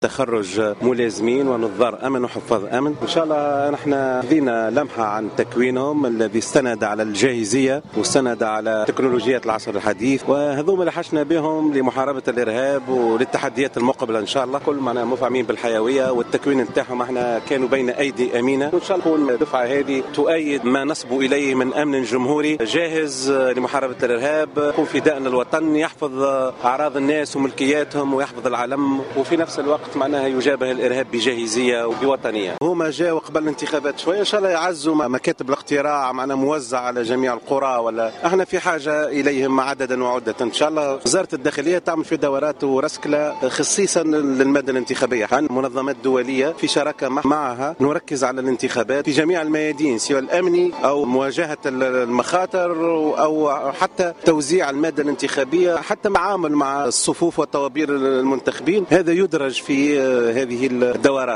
تخرج ملازمين ونظار امن وحفاظ امن. ان شاء الله نحن خذينا لمحه عن تكوينهم الذي استند على الجاهزيه واستند على تكنولوجيات العصر الحديث، وهذوما اللي حشنا بهم لمحاربه الارهاب وللتحديات المقبله ان شاء الله. كل معنا مفعمين بالحيويه والتكوين نتاعهم احنا كانوا بين ايدي امينه، وان شاء الله تكون الدفعه هذه تؤيد ما نصبوا اليه من امن جمهوري جاهز لمحاربه الارهاب، يكون فداء للوطن، يحفظ اعراض الناس وملكياتهم ويحفظ العلم، وفي نفس الوقت معناها يجابه الارهاب بجاهزيه وبوطنيه. هما جاوا قبل الانتخابات شويه، ان شاء الله يعزوا مكاتب الاقتراع معنا موزع على جميع القرى، ولا احنا في حاجه اليهم عددا وعده. ان شاء الله وزاره الداخليه تعمل في دورات ورسكله خصيصا للماده الانتخابيه، عن منظمات دوليه في شراكه معها نركز على الانتخابات في جميع الميادين، سواء الامني او مواجهه المخاطر او حتى توزيع الماده الانتخابيه، حتى التعامل مع الصفوف والطوابير المنتخبين. هذا يدرج في هذه الدورات.